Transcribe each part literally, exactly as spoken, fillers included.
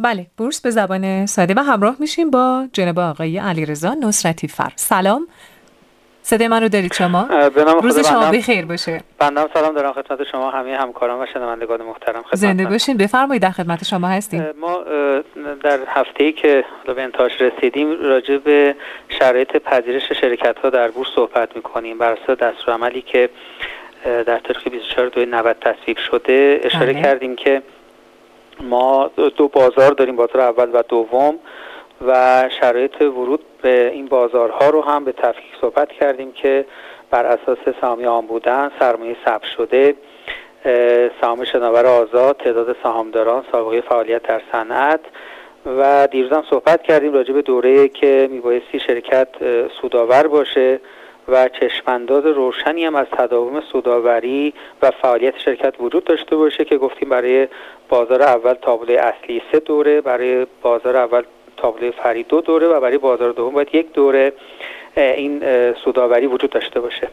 بله، بورس به زبان ساده و همراه میشیم با جناب آقای علیرضا نصرتی فر. سلام، صدای من رو دارید شما؟ روز شما بخیر باشه. بنده سلام دارم خدمت شما، همه همکاران و شنوندگان محترم. زنده باشین، بفرمایید، در خدمت شما هستیم. ما در هفته‌ای که به انتهاش رسیدیم راجع به شرایط پذیرش شرکت‌ها در بورس صحبت می‌کنیم بر اساس دستورالعملی که در تاریخ بیست و چهار دو نود تصویب شده. اشاره بله. کردیم که ما دو بازار داریم، بازار اول و دوم، و شرایط ورود به این بازارها رو هم به تفکیک صحبت کردیم که بر اساس سهامی عام بودن، سرمایه ثبت شده، سهام شناور آزاد، تعداد سهامداران، سابقه فعالیت در صنعت. و دیروز هم صحبت کردیم راجع به دوره‌ای که میبایستی شرکت سودآور باشه و چشمانداز روشنی هم از تداوم سودآوری و فعالیت شرکت وجود داشته باشه که گفتیم برای بازار اول تابلوی اصلی سه دوره، برای بازار اول تابلوی فرعی دو دوره و برای بازار دوم باید یک دوره این سودآوری وجود داشته باشه.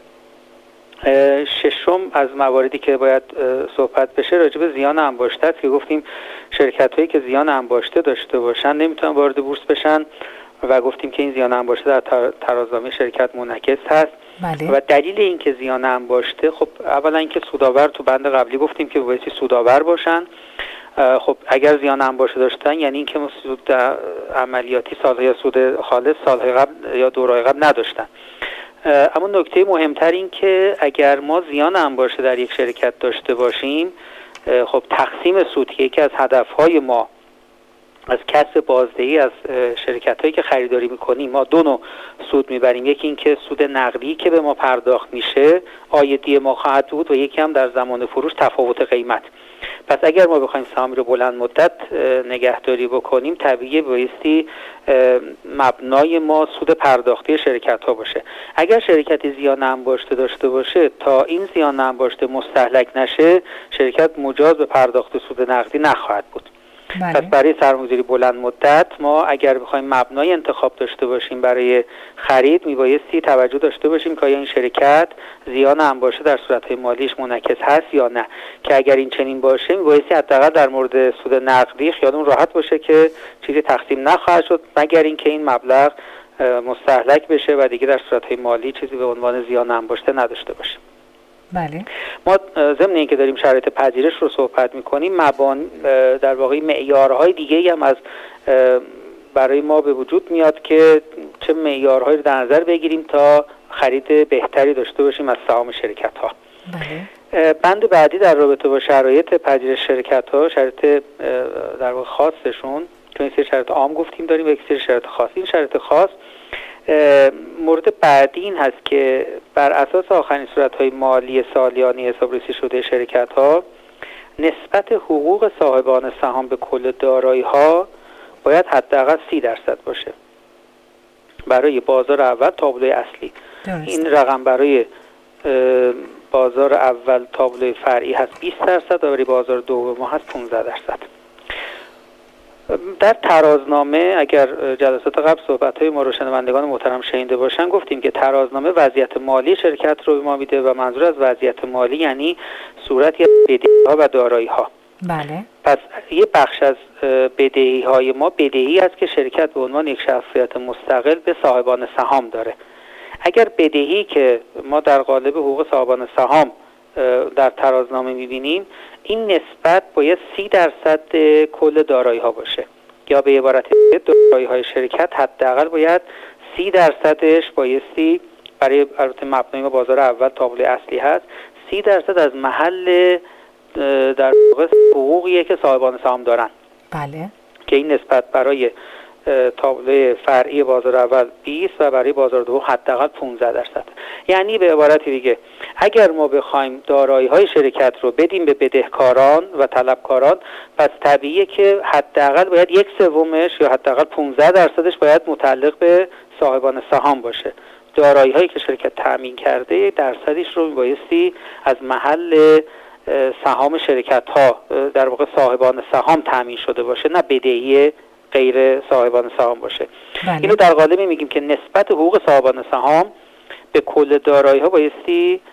ششم از مواردی که باید صحبت بشه راجع به زیان انباشته است که گفتیم شرکت هایی که زیان انباشته داشته باشن نمیتونن وارد بورس بشن و گفتیم که این زیان انباشته در ترازنامه شرکت منعکس هست. بله. و دلیل این که زیان انباشته، خب اولا اینکه سودآور، تو بند قبلی گفتیم که بایستی سودآور باشن. خب اگر زیان انباشته داشتن یعنی اینکه سود عملیاتی سالهای یا سود خالص سالهای قبل یا دورهای قبل نداشتن. اما نکته مهمتر این که اگر ما زیان انباشته در یک شرکت داشته باشیم، خب تقسیم سود که یکی از هدفهای ما از کسب بازدهی از شرکت هایی که خریداری میکنیم، ما دو نوع سود میبریم. یکی این که سود نقدی که به ما پرداخت میشه عایدی ما خواهد بود و یکی هم در زمان فروش تفاوت قیمت. پس اگر ما بخوایم سهامی رو بلند مدت نگهداری بکنیم، طبیعیه بایستی مبنای ما سود پرداختی شرکت ها باشه. اگر شرکتی زیان انباشته داشته باشه، تا این زیان انباشته مستهلک نشه شرکت مجاز به پرداخت سود نقدی نخواهد بود. بله. پس برای سرمایه‌گذاری بلند مدت ما اگر بخوایم مبنای انتخاب داشته باشیم برای خرید، میبایستی توجه داشته باشیم که آیا این شرکت زیان انباشته در صورت‌های مالیش منعکس هست یا نه، که اگر این چنین باشه میبایستی حداقل در مورد سود نقدی خیالمون راحت باشه که چیزی تقسیم نخواهد شد مگر اینکه این مبلغ مستهلک بشه و دیگه در صورت‌های مالی چیزی به عنوان زیان انباشته نداشته باشه. بله. ما ضمن اینکه داریم شرایط پذیرش رو صحبت می‌کنیم، مبانی در واقع معیارهای دیگه‌ای هم از برای ما به وجود میاد که چه معیارهایی رو در نظر بگیریم تا خرید بهتری داشته باشیم از سهام شرکت‌ها. بله. بند بعدی در رابطه با شرایط پذیرش شرکت‌ها، شرایط در واقع خاصشون، چون این سری شرایط عام گفتیم داریم و یک سری شرایط خاص. این شرایط خاص مورد بعدی این هست که بر اساس آخرین صورت‌های مالی سالیانه حسابرسی شده شرکت‌ها، نسبت حقوق صاحبان سهام به کل دارایی‌ها باید حداقل سی درصد باشه. برای بازار اول تابلوی اصلی درست. این رقم برای بازار اول تابلوی فرعی هست بیست درصد و برای بازار دوم هست پانزده درصد. در ترازنامه اگر جلسات قبل صحبت‌های ما رو شنوندگان محترم شنیده باشن، گفتیم که ترازنامه وضعیت مالی شرکت رو به ما میده و منظور از وضعیت مالی یعنی صورتی از بدهی‌ها و دارایی‌ها. بله. پس یه بخش از بدهی‌های ما بدهی است که شرکت به عنوان یک شخصیت مستقل به صاحبان سهام داره. اگر بدهی که ما در قالب حقوق صاحبان سهام در ترازنامه می‌بینیم، این نسبت باید سی درصد کل دارایی ها باشه، یا به عبارت دارایی های شرکت حداقل باید سی درصدش بایستی برای البته مبنای بازار اول تابلوی اصلی هست، سی درصد از محل در واقع حقوقیه که صاحبان سهام دارن. بله. که این نسبت برای تابلوی فرعی بازار اول بیست و برای بازار دوم حداقل پانزده درصد. یعنی به عبارت دیگه اگر ما بخوایم دارایی‌های شرکت رو بدیم به بدهکاران و طلبکاران، پس طبیعیه که حداقل باید یک سومش یا حداقل پانزده درصدش باید متعلق به صاحبان سهام باشه. دارایی‌هایی که شرکت تامین کرده درصدش رو بایستی از محل سهام شرکت‌ها در واقع صاحبان سهام تامین شده باشه، نه بدهی غیر صاحبان سهام باشه. بله. اینو در قالب میگیم که نسبت حقوق صاحبان سهام به کل دارایی‌ها بایستی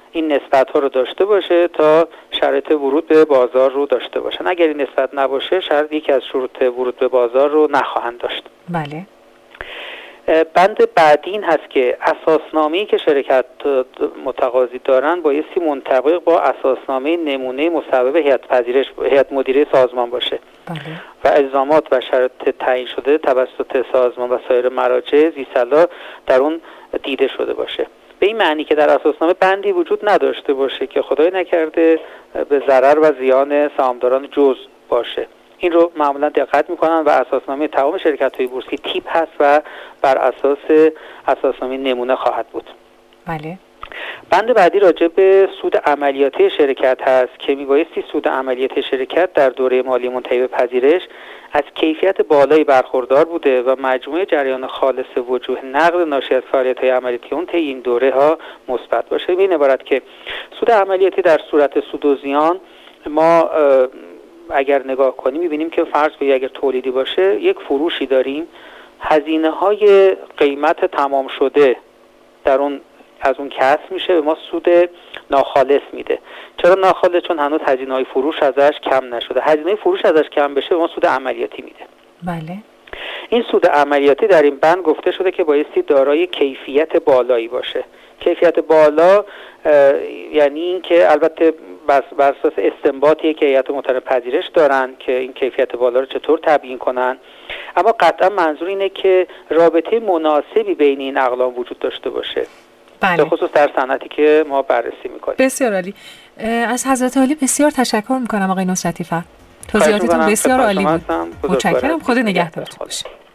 این نسبت ها رو داشته باشه تا شرایط ورود به بازار رو داشته باشن. اگر این نسبت نباشه شرط یکی از شروط ورود به بازار رو نخواهند داشت. بله. بند بعدی این هست که اساسنامه‌ای که شرکت متقاضی دارن بایستی منطبق با اساسنامه نمونه مصوب هیئت پذیرش هیئت مدیره سازمان باشه. بله. و الزامات و شرایط تعیین شده توسط سازمان و سایر مراجع ذی‌صلاح در اون دیده شده باشه. به این معنی که در اساسنامه بندی وجود نداشته باشه که خدای نکرده به ضرر و زیان سهامداران جزء باشه. این رو معمولا دقت میکنن و اساسنامه تمام شرکت‌های بورسی تیپ هست و بر اساس اساسنامه نمونه خواهد بود. بله. بند بعدی راجع به سود عملیاتی شرکت هست که میبایستی سود عملیاتی شرکت در دوره مالی منتهی به پذیرش از کیفیت بالایی برخوردار بوده و مجموع جریان خالص وجوه نقد ناشی از فعالیت‌های عملیاتی اون طی این دوره ها مثبت باشه. به این عبارت که سود عملیاتی در صورت سود و زیان ما اگر نگاه کنیم می‌بینیم که فرض کنید اگر تولیدی باشه یک فروشی داریم، هزینه‌های قیمت تمام شده در اون از اون کسب میشه، به ما سود ناخالص میده. چرا ناخالص؟ چون هنوز هزینه‌های فروش ازش کم نشده. هزینه فروش ازش کم بشه به ما سود عملیاتی میده. بله. این سود عملیاتی در این بند گفته شده که بایستی دارای کیفیت بالایی باشه. کیفیت بالا یعنی این که البته بر اساس استنباطیه که هیئت مطلع پذیرش دارن که این کیفیت بالا رو چطور تبیین کنن، اما قطعا منظور اینه که رابطه مناسبی بین این اقلام وجود داشته باشه. بله. به خصوص در صنعتی که ما بررسی میکنیم. بسیار عالی. از حضرت عالی بسیار تشکر میکنم آقای نصرتی فر. توضیحاتتون بسیار عالی بود. متشکرم. خدا نگهدارتون باشه.